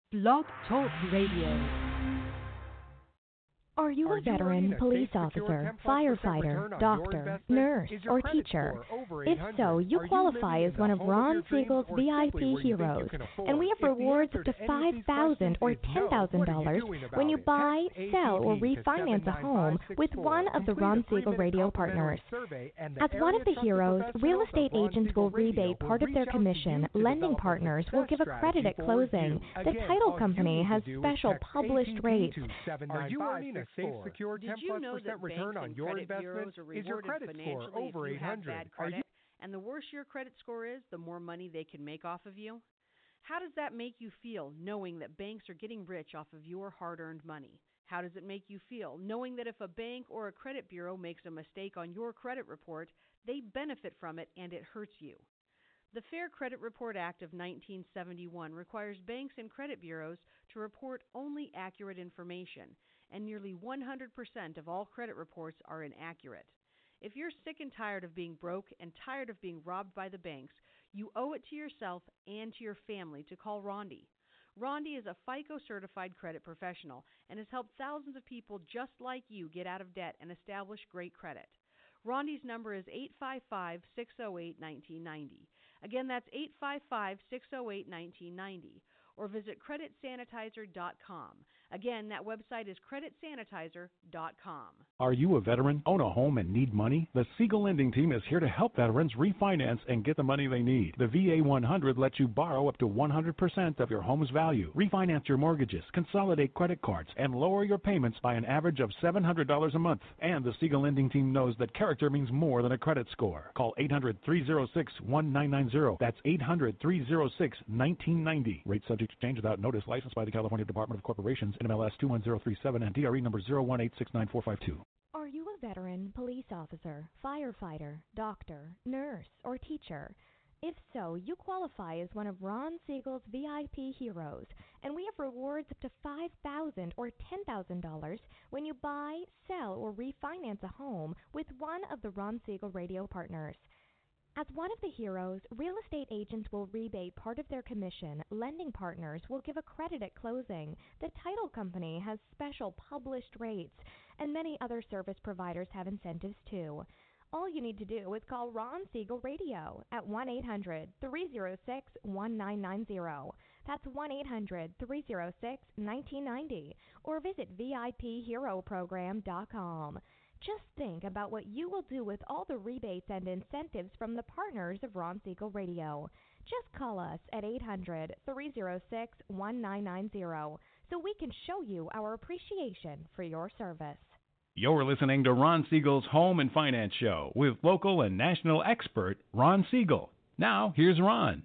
Blog Talk Radio. Are you a veteran, police officer, firefighter, doctor, nurse, or teacher? If so, you qualify as one of Ron Siegel's VIP heroes, and we have rewards up to $5,000 or $10,000 when you buy, sell, or refinance a home with one of the Ron Siegel radio partners. As one of the heroes, real estate agents will rebate part of their commission, lending partners will give a credit at closing, the title company has special published rates. Are you earning a safe, secure 10+% return on your investment? Is your credit score over 800? And the worse your credit score is, the more money they can make off of you? How does that make you feel, knowing that banks are getting rich off of your hard-earned money? How does it make you feel, knowing that if a bank or a credit bureau makes a mistake on your credit report, they benefit from it and it hurts you? The Fair Credit Report Act of 1971 requires banks and credit bureaus to report only accurate information, and nearly 100% of all credit reports are inaccurate. If you're sick and tired of being broke and tired of being robbed by the banks, you owe it to yourself and to your family to call Rondi. Rondi is a FICO-certified credit professional and has helped thousands of people just like you get out of debt and establish great credit. Rondi's number is 855-608-1990. Again, that's 855-608-1990. Or visit creditsanitizer.com. Again, that website is creditsanitizer.com. Are you a veteran, own a home, and need money? The Siegel Lending Team is here to help veterans refinance and get the money they need. The VA 100 lets you borrow up to 100% of your home's value, refinance your mortgages, consolidate credit cards, and lower your payments by an average of $700 a month. And the Siegel Lending Team knows that character means more than a credit score. Call 800-306-1990. That's 800-306-1990. Rate subject to change without notice. Licensed by the California Department of Corporations, NMLS 21037, and DRE number 018694452. Are you a veteran, police officer, firefighter, doctor, nurse, or teacher? If so, you qualify as one of Ron Siegel's VIP heroes, and we have rewards up to $5,000 or $10,000 when you buy, sell, or refinance a home with one of the Ron Siegel radio partners. As one of the heroes, real estate agents will rebate part of their commission, lending partners will give a credit at closing, the title company has special published rates, and many other service providers have incentives too. All you need to do is call Ron Siegel Radio at 1-800-306-1990. That's 1-800-306-1990. Or visit VIPHeroProgram.com. Just think about what you will do with all the rebates and incentives from the partners of Ron Siegel Radio. Just call us at 800-306-1990 so we can show you our appreciation for your service. You're listening to Ron Siegel's Home and Finance Show with local and national expert Ron Siegel. Now, here's Ron.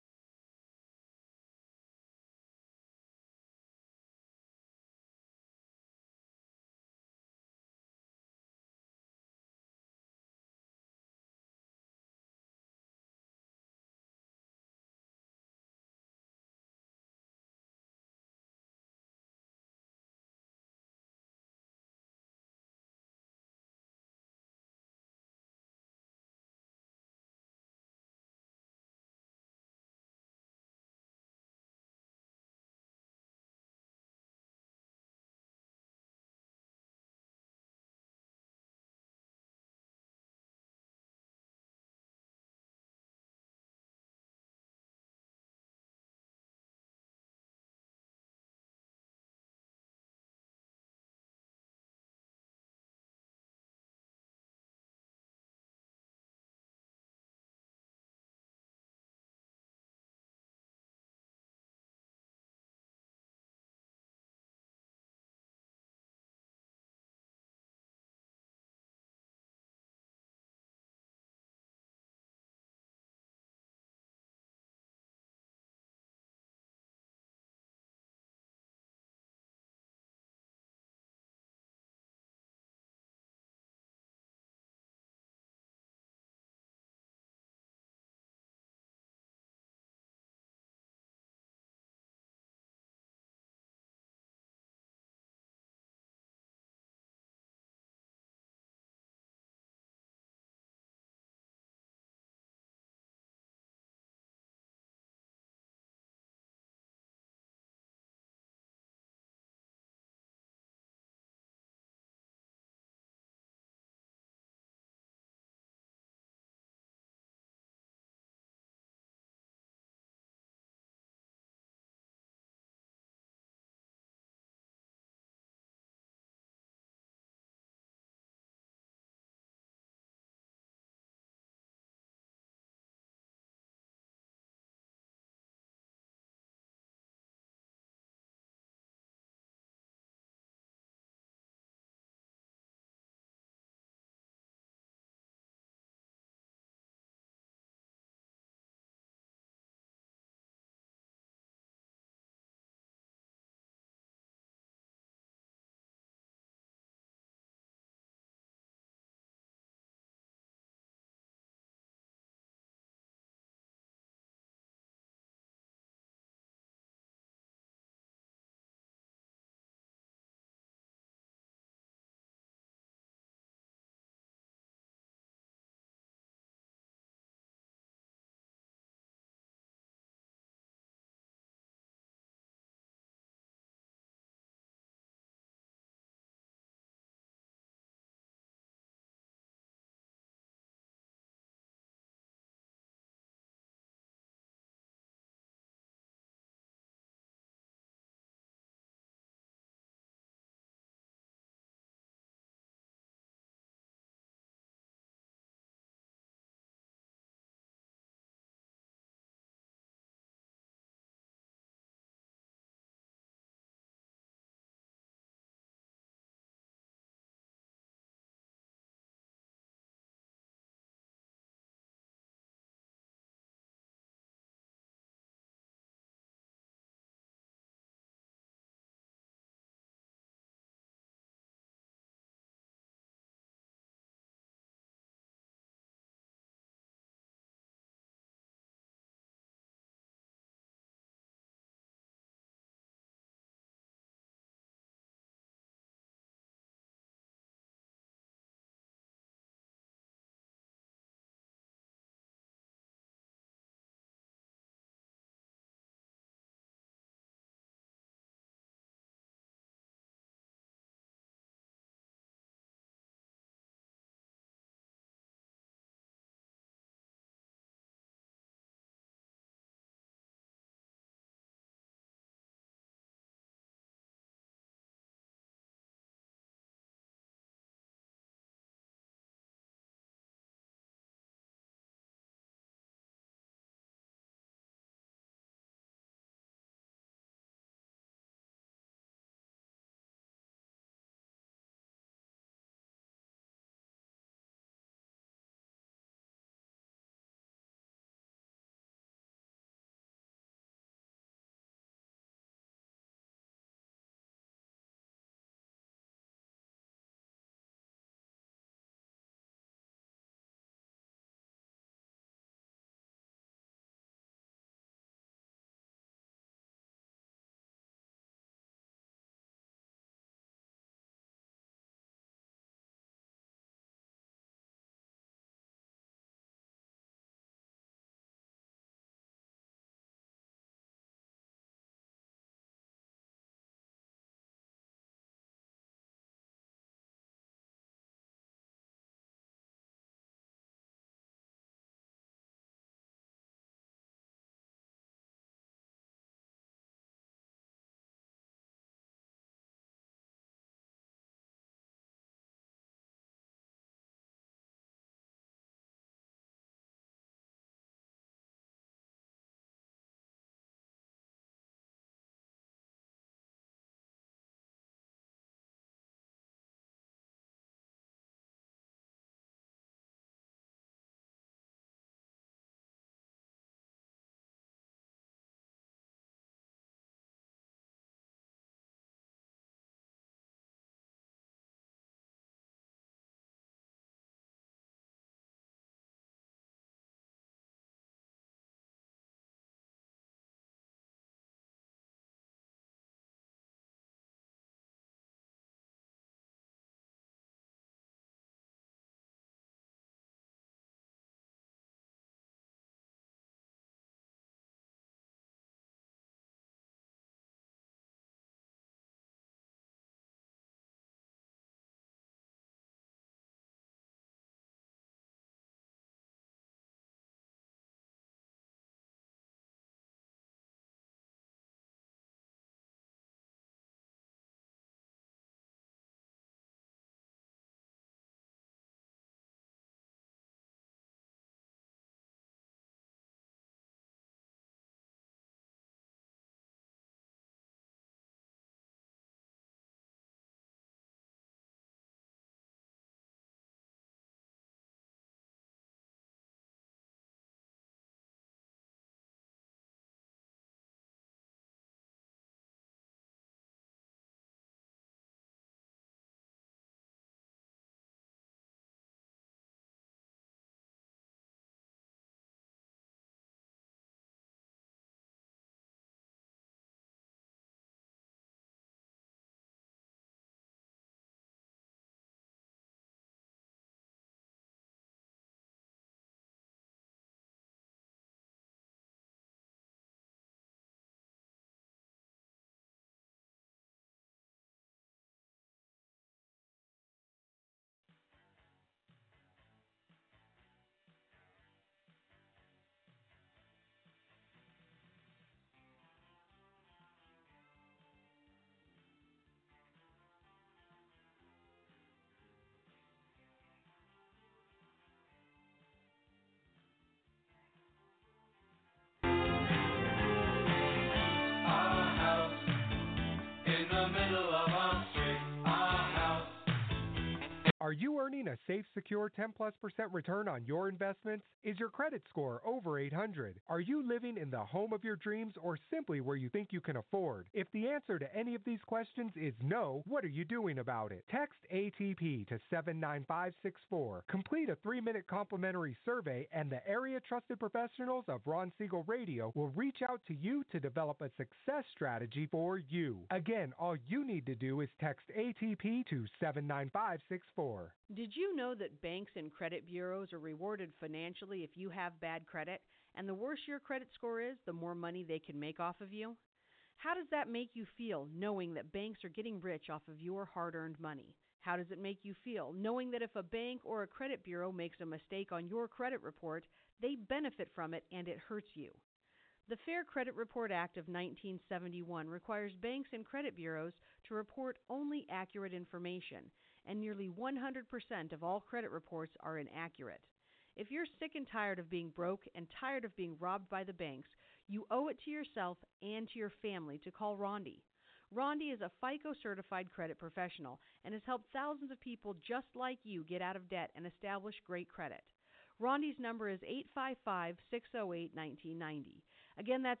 Are you earning a safe, secure 10+% return on your investments? Is your credit score over 800? Are you living in the home of your dreams or simply where you think you can afford? If the answer to any of these questions is no, what are you doing about it? Text ATP to 79564. Complete a 3-minute complimentary survey and the area trusted professionals of Ron Siegel Radio will reach out to you to develop a success strategy for you. Again, all you need to do is text ATP to 79564. Did you know that banks and credit bureaus are rewarded financially if you have bad credit? And the worse your credit score is, the more money they can make off of you? How does that make you feel, knowing that banks are getting rich off of your hard-earned money? How does it make you feel, knowing that if a bank or a credit bureau makes a mistake on your credit report, they benefit from it and it hurts you? The Fair Credit Report Act of 1971 requires banks and credit bureaus to report only accurate information, and nearly 100% of all credit reports are inaccurate. If you're sick and tired of being broke and tired of being robbed by the banks, you owe it to yourself and to your family to call Rondi. Rondi is a FICO-certified credit professional and has helped thousands of people just like you get out of debt and establish great credit. Rondi's number is 855-608-1990. Again, that's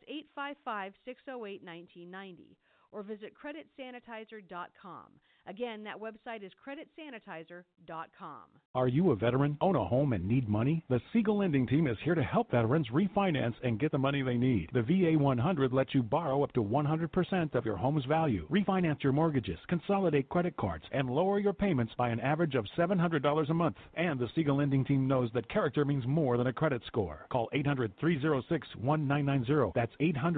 855-608-1990. Or visit creditsanitizer.com. Again, that website is creditsanitizer.com. Are you a veteran, own a home, and need money? The Siegel Lending Team is here to help veterans refinance and get the money they need. The VA 100 lets you borrow up to 100% of your home's value, refinance your mortgages, consolidate credit cards, and lower your payments by an average of $700 a month. And the Siegel Lending Team knows that character means more than a credit score. Call 800-306-1990. That's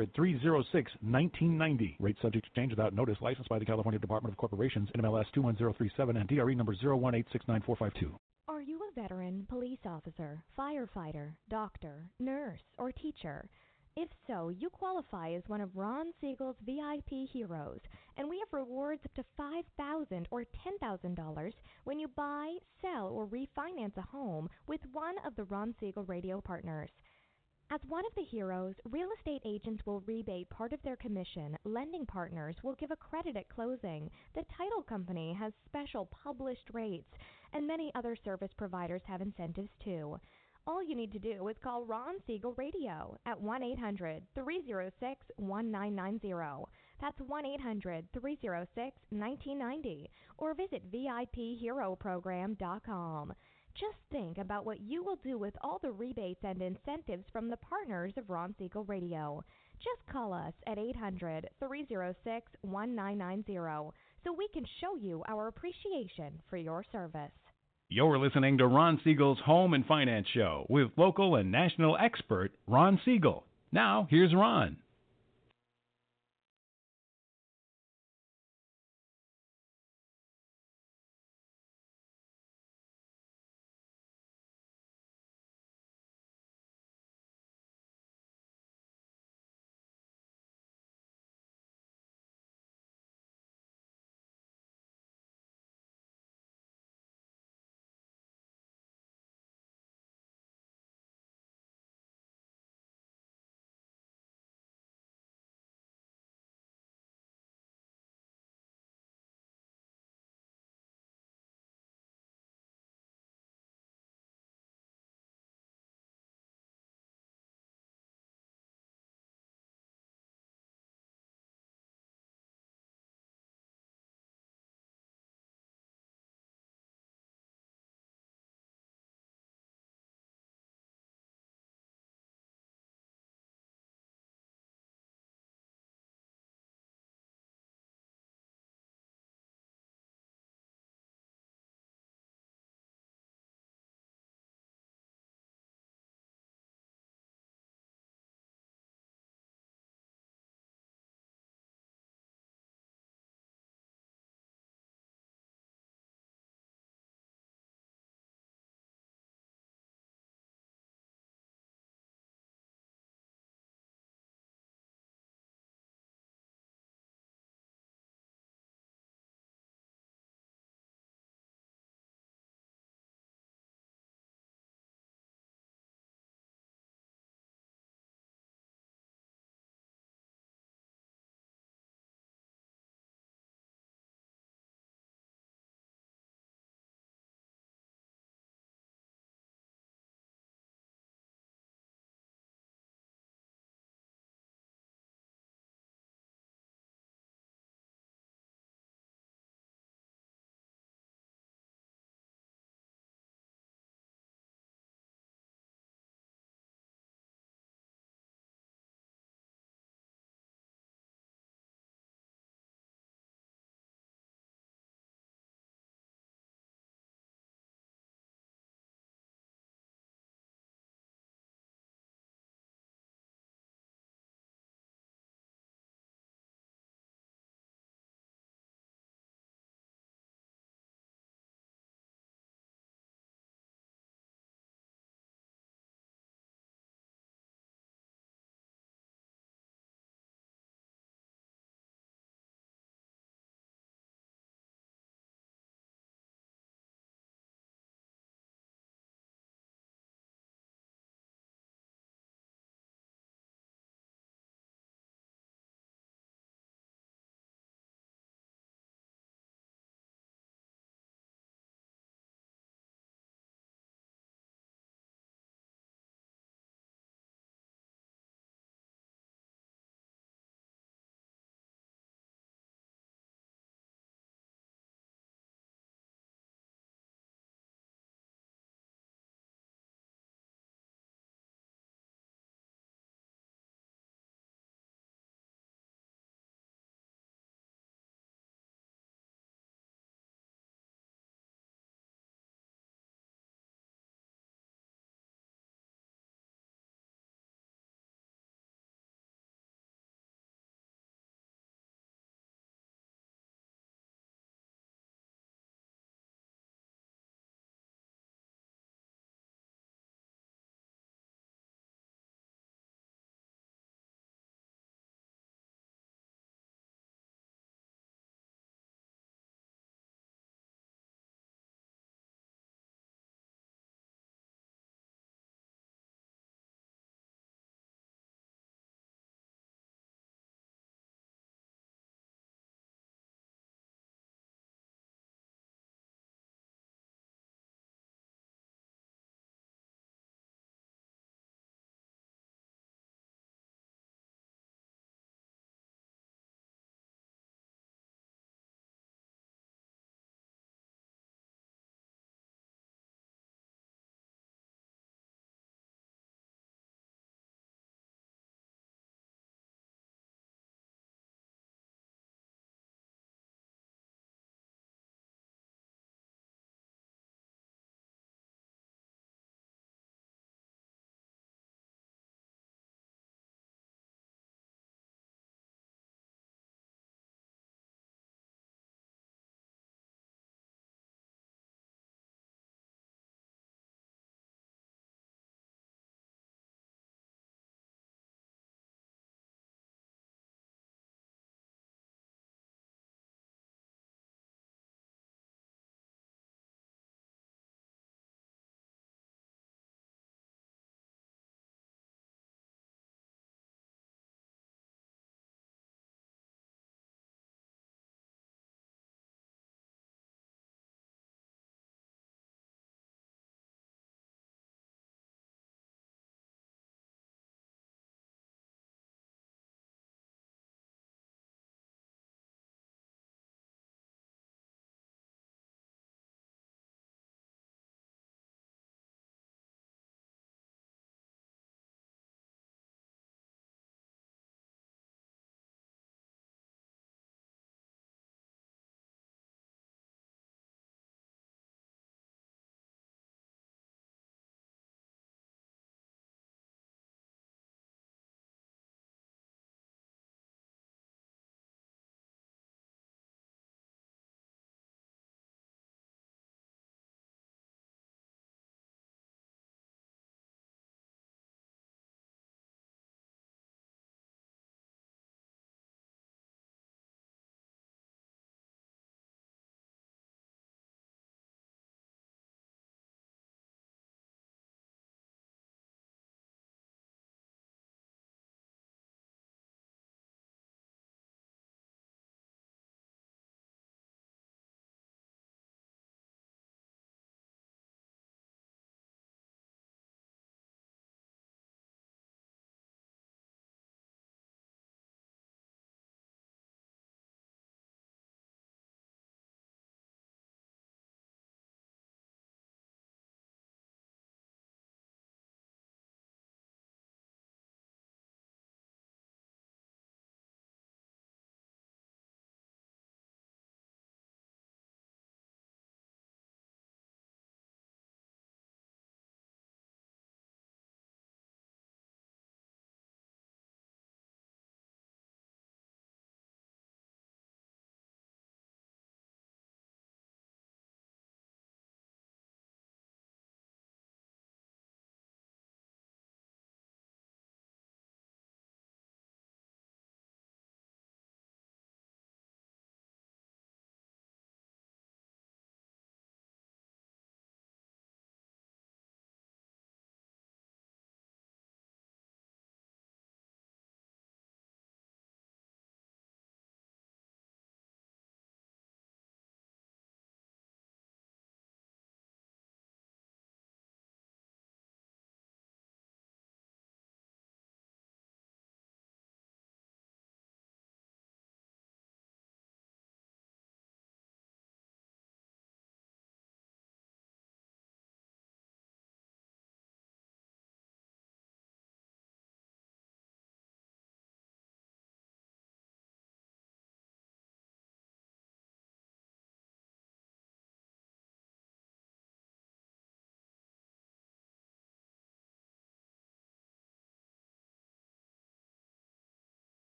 800-306-1990. Rate subject to change without notice. Licensed by the California Department of Corporations, NMLS 21037, and DRE number 018694452. Are you a veteran, police officer, firefighter, doctor, nurse, or teacher? If so, you qualify as one of Ron Siegel's VIP heroes, and we have rewards up to $5,000 or $10,000 when you buy, sell, or refinance a home with one of the Ron Siegel Radio partners. As one of the heroes, real estate agents will rebate part of their commission, lending partners will give a credit at closing, the title company has special published rates, and many other service providers have incentives too. All you need to do is call Ron Siegel Radio at 1-800-306-1990. That's 1-800-306-1990, or visit VIPHeroProgram.com. Just think about what you will do with all the rebates and incentives from the partners of Ron Siegel Radio. Just call us at 800-306-1990 so we can show you our appreciation for your service. You're listening to Ron Siegel's Home and Finance Show with local and national expert Ron Siegel. Now, here's Ron.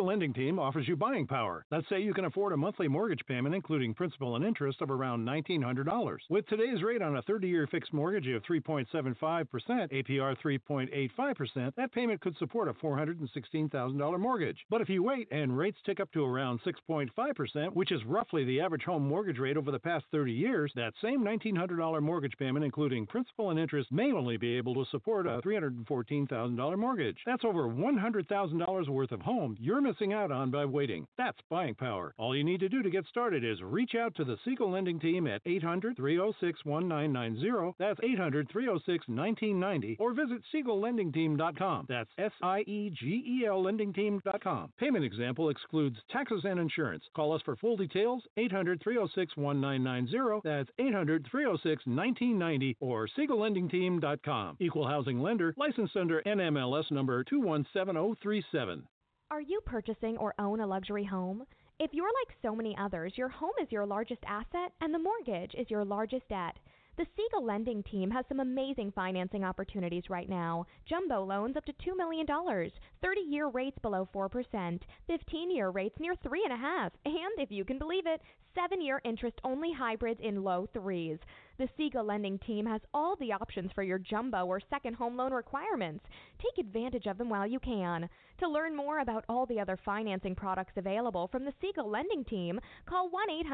Siegel Lending Team offers you buying power. Let's say you can afford a monthly mortgage payment, including principal and interest, of around $1,900. With today's rate on a 30-year fixed mortgage of 3.75%, APR 3.85%, that payment could support a $416,000 mortgage. But if you wait and rates tick up to around 6.5%, which is roughly the average home mortgage rate over the past 30 years, that same $1,900 mortgage payment, including principal and interest, may only be able to support a $314,000 mortgage. That's over $100,000 worth of home you're missing out on by waiting. That's buying power. All you need to do to get started is reach out to the Siegel Lending Team at 800-306-1990. That's 800-306-1990. Or visit SiegelLendingTeam.com. That's SIEGEL LendingTeam.com. Payment example excludes taxes and insurance. Call us for full details. 800-306-1990. That's 800-306-1990 or SiegelLendingTeam.com. Equal housing lender. Licensed under NMLS number 217037. Are you purchasing or own a luxury home? If you're like so many others, your home is your largest asset and the mortgage is your largest debt. The Siegel Lending Team has some amazing financing opportunities right now. Jumbo loans up to $2 million, 30-year rates below 4%, 15-year rates near 3.5%, and if you can believe it, 7-year interest-only hybrids in low 3s. The Siegel Lending Team has all the options for your jumbo or second home loan requirements. Take advantage of them while you can. To learn more about all the other financing products available from the Siegel Lending Team, call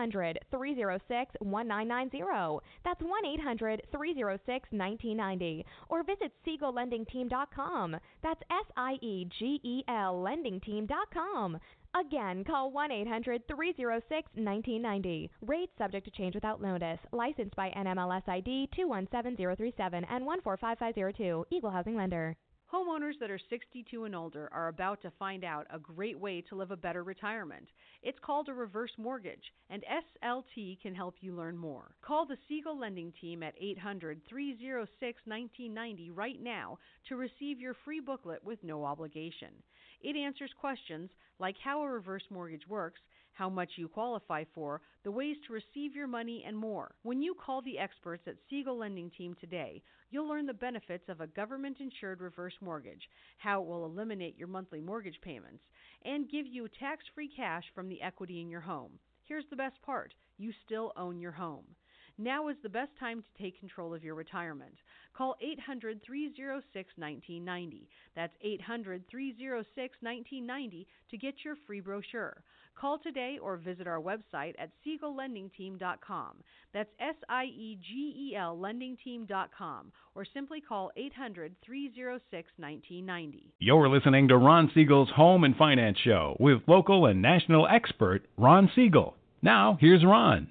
1-800-306-1990. That's 1-800-306-1990. Or visit SiegelLendingTeam.com. That's SIEGEL LendingTeam.com. Again, call 1-800-306-1990. Rates subject to change without notice. Licensed by NMLS ID 217037 and 145502. Equal housing lender. Homeowners that are 62 and older are about to find out a great way to live a better retirement. It's called a reverse mortgage, and SLT can help you learn more. Call the Siegel Lending Team at 800-306-1990 right now to receive your free booklet with no obligation. It answers questions like how a reverse mortgage works, how much you qualify for, the ways to receive your money, and more. When you call the experts at Siegel Lending Team today, you'll learn the benefits of a government-insured reverse mortgage, how it will eliminate your monthly mortgage payments, and give you tax-free cash from the equity in your home. Here's the best part. You still own your home. Now is the best time to take control of your retirement. Call 800-306-1990. That's 800-306-1990 to get your free brochure. Call today or visit our website at SiegelLendingTeam.com. That's SIEGEL LendingTeam.com. Or simply call 800-306-1990. You're listening to Ron Siegel's Home and Finance Show with local and national expert Ron Siegel. Now, here's Ron.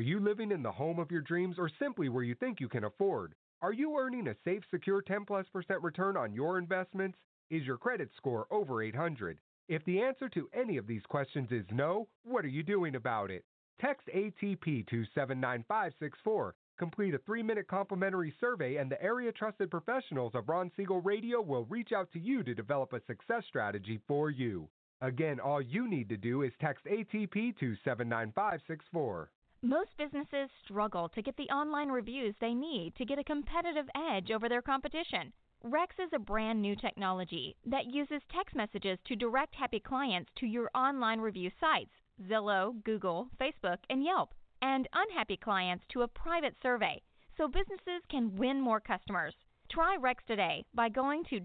Are you living in the home of your dreams or simply where you think you can afford? Are you earning a safe, secure 10+% return on your investments? Is your credit score over 800? If the answer to any of these questions is no, what are you doing about it? Text ATP to 79564. Complete a 3-minute complimentary survey and the area trusted professionals of Ron Siegel Radio will reach out to you to develop a success strategy for you. Again, all you need to do is text ATP to 79564. Most businesses struggle to get the online reviews they need to get a competitive edge over their competition. Rex is a brand new technology that uses text messages to direct happy clients to your online review sites, Zillow, Google, Facebook, and Yelp, and unhappy clients to a private survey, so businesses can win more customers. Try Rex today by going to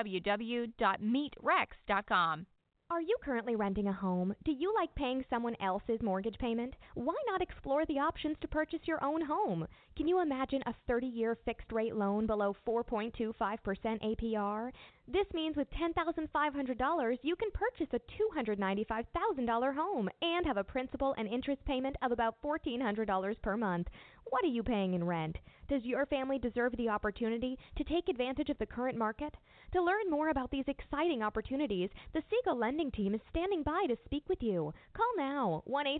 www.meetrex.com. Are you currently renting a home? Do you like paying someone else's mortgage payment? Why not explore the options to purchase your own home? Can you imagine a 30-year fixed-rate loan below 4.25% APR? This means with $10,500, you can purchase a $295,000 home and have a principal and interest payment of about $1,400 per month. What are you paying in rent? Does your family deserve the opportunity to take advantage of the current market? To learn more about these exciting opportunities, the Siegel Lending Team is standing by to speak with you. Call now,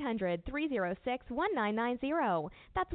1-800-306-1990. That's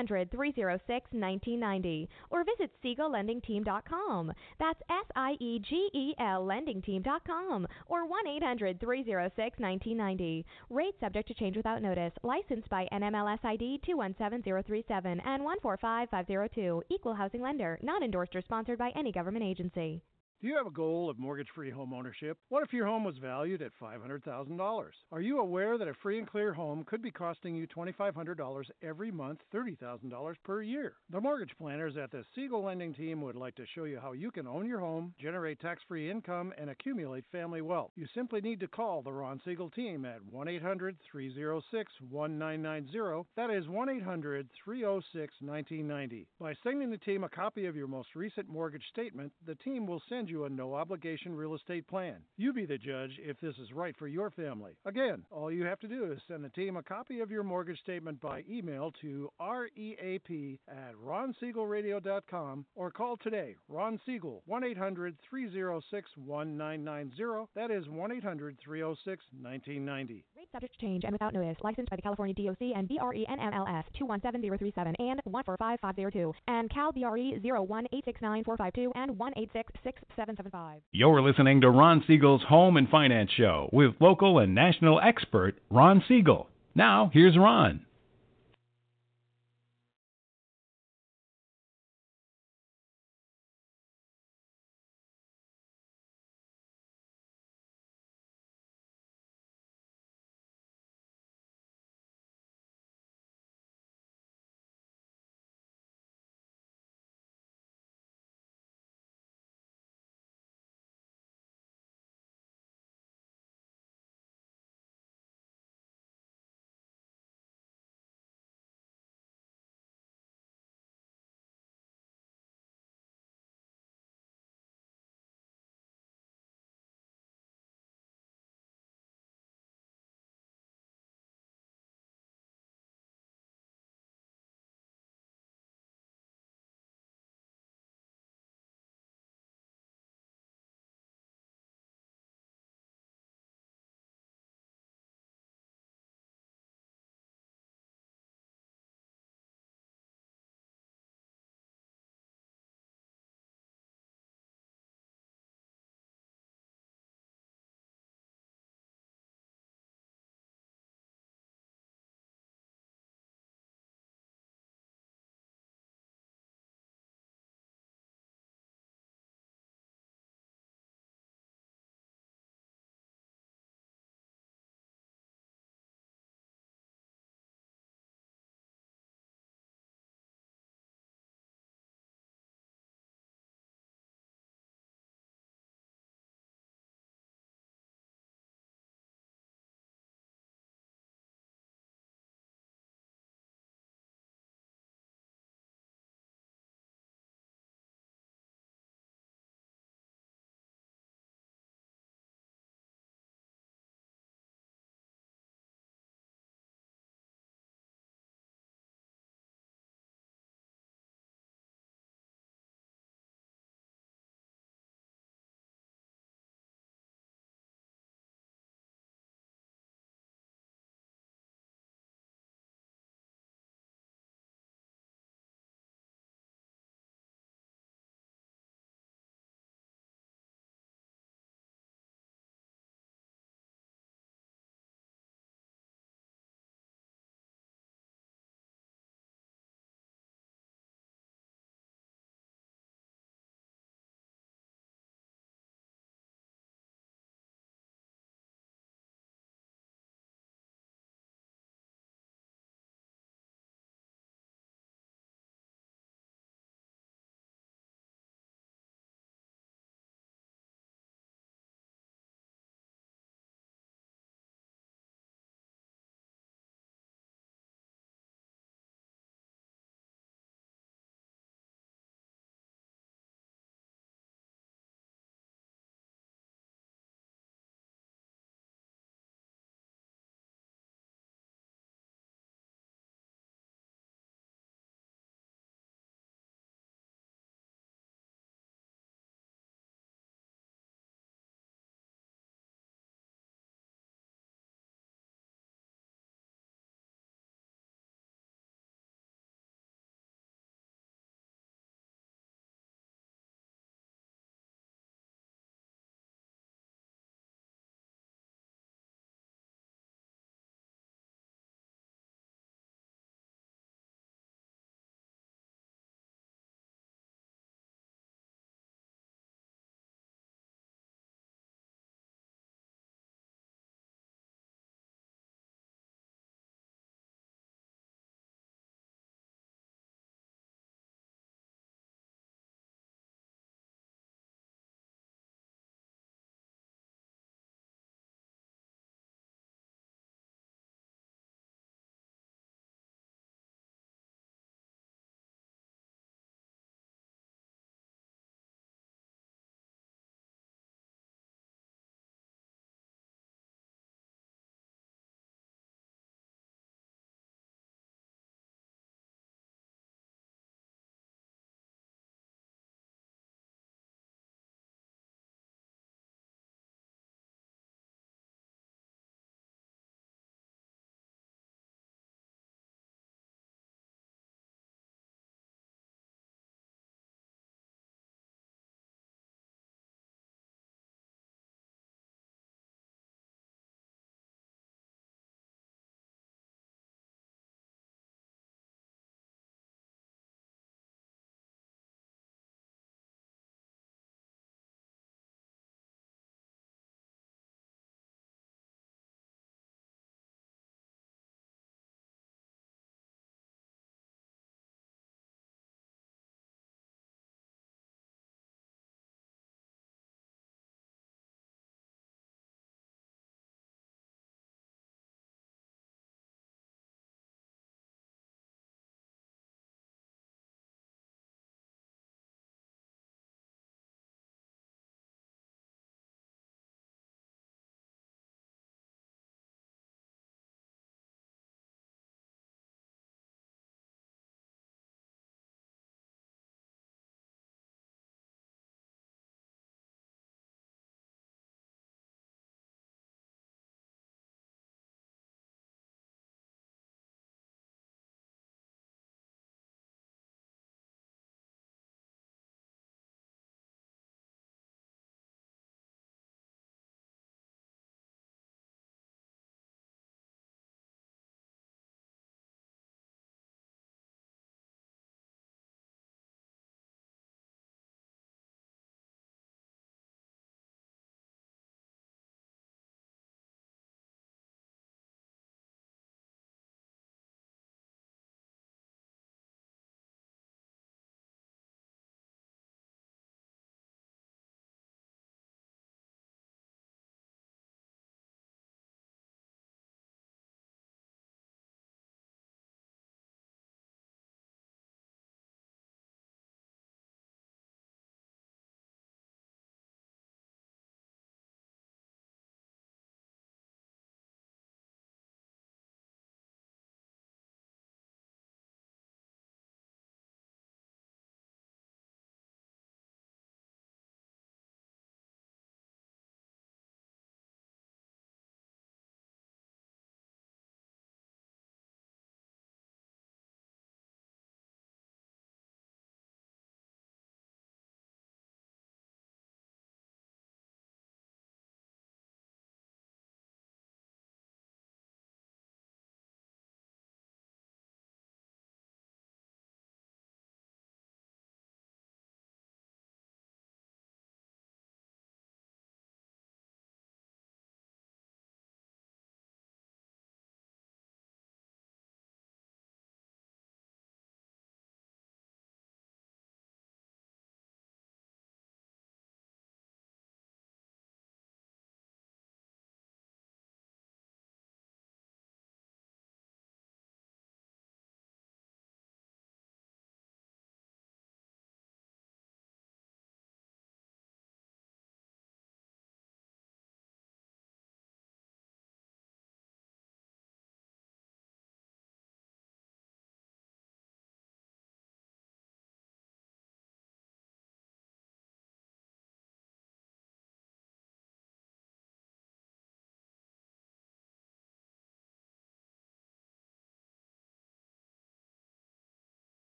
1-800-306-1990. Or visit SiegelLendingTeam.com. That's SIEGEL LendingTeam.com. Or 1-800-306-1990. Rate subject to change without notice. Licensed by NMLS ID 217037 and 145502. Equal housing lender. Not endorsed or sponsored by any government agency. Do you have a goal of mortgage-free home ownership? What if your home was valued at $500,000? Are you aware that a free and clear home could be costing you $2,500 every month, $30,000 per year? The mortgage planners at the Siegel Lending Team would like to show you how you can own your home, generate tax-free income, and accumulate family wealth. You simply need to call the Ron Siegel Team at 1-800-306-1990. That is 1-800-306-1990. By sending the team a copy of your most recent mortgage statement, the team will send you a no-obligation real estate plan. You be the judge if this is right for your family. Again, all you have to do is send the team a copy of your mortgage statement by email to reap@ronsiegelradio.com or call today. Ron Siegel, 1-800-306-1990. That is 1-800-306-1990. Rate subject to change and without notice. Licensed by the California DOC and BRE NMLS 217037 and 145502 and Cal BRE 01869452 and 1866775. You're listening to Ron Siegel's Home and Finance Show with local and national expert Ron Siegel. Now, here's Ron.